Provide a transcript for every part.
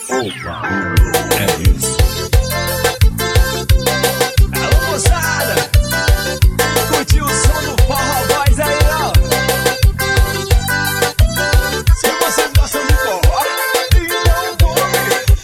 É isso. Alô, moçada! Curtiu o som do Forró Boys aí, ó? Se vocês gostam de forró, então tome!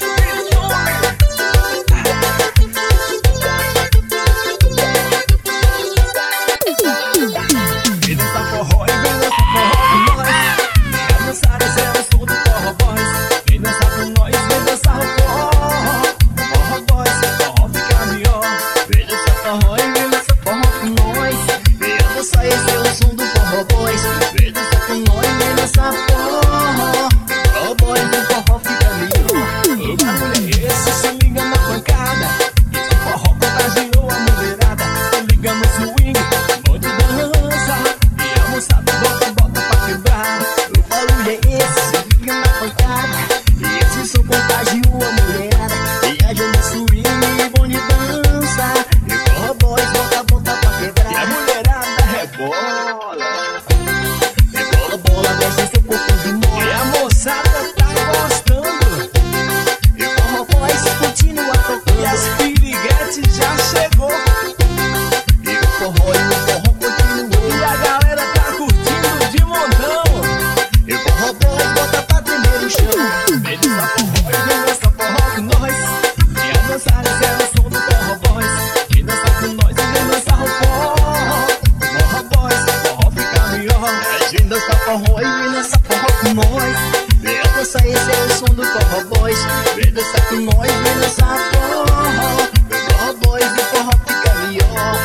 E dança forró e vem dançar forró com nós. E a moçada é o som do Forró Boys. Vem dançar com nós, vem dançar o forró. Forró Boys, forró fica melhor. Vem dançar forró e vem dançar forró com nós. Vem dançar, esse é o som do Forró Boys. Vem dançar com nós, vem dançar forró. Forró Boys, o forró fica melhor. O bagulho é esse, se liga na pancada. Esse forró contagiou a mulherada. Se liga no swing, onde dança. E a moçada bota pra quebrar. O barulho é esse, se liga na pancada. E esse som contagiou a mulherada. E a gente swing, bom de dança. E o Forró Boys bota pra E a quebrar. mulherada rebola. Rebola, bola, desce seu corpo de E mole. a moçada tá gostando. E o Forró Boys continua E tocando. as piriguetes já chegou. E o forró continua. E a galera tá curtindo de montão. E o Forró Boys bota pra tremer o chão. Vem dançar forró e vem dançar forró com nós. E a dançar esse é o som do Forró Boys. Vem dançar com nós e vem dançar o forró. Forró Boys, forró fica melhor. Vem dançar forró e vem dançar forró com nós. Vem dançar, esse é o som do Forró Boys. Vem dançar com nós, vem dançar forró. Forró Boys e o forró fica melhor.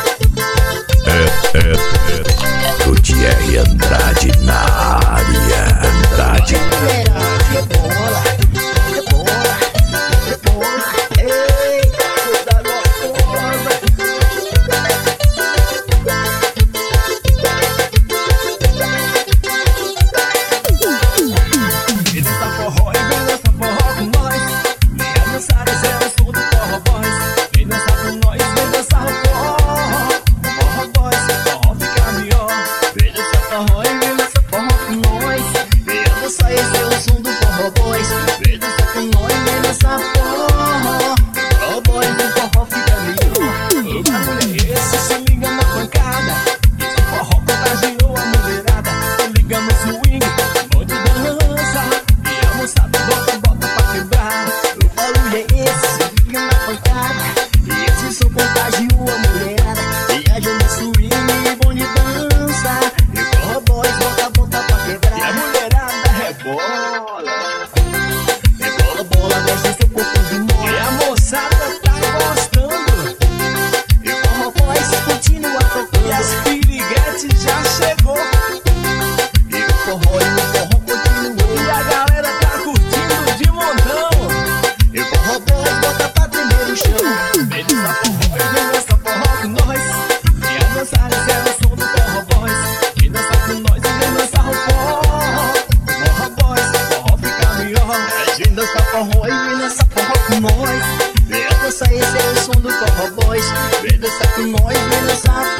O Thierry Andrade na área. Andrade. Rebola, rebola, rebola. Eita, coisa gostosa. Vem dançar forró e vem dançar forró com nós. Vem a dançar esse é o som do Forró Boys. Vem dançar com nós, vem dançar o forró. Forró Boys, forró fica melhor. Vem dançar forró e vem dançar forró com nós. Vem dançar, esse é o som do Forró Boys. Vem dançar com nós, vem dançar forró. Forró Boys, o forró fica melhor. O bagulho é esse, se liga na pancada. Esse forró contagiou a mulherada. Se liga no swing, onde dança. E a moçada bota pra quebrar. O barulho é esse, se liga na pancada. E esse som contagiou a mulherada. E a gente swing, bom de dança. E o Forró Boys bota pra E a quebrar. mulherada rebola. Rebola, bola, desce seu corpo de E mole. a moçada tá gostando. E o Forró Boys continua E tocando. as piriguetes já chegou. E o forró continua. E a galera tá curtindo de montão. E o Forró Boys bota pra tremer o chão. Vem dançar forró e vem dançar forró com nós. E a dançar esse é o som do Forró Boys. Vem dançar com nós e vem dançar o forró. Forró Boys, forró fica melhor. Vem dançar forró e vem dançar forró com nós. Vem dançar, esse é o som do Forró Boys. Vem dançar com nós, vem dançar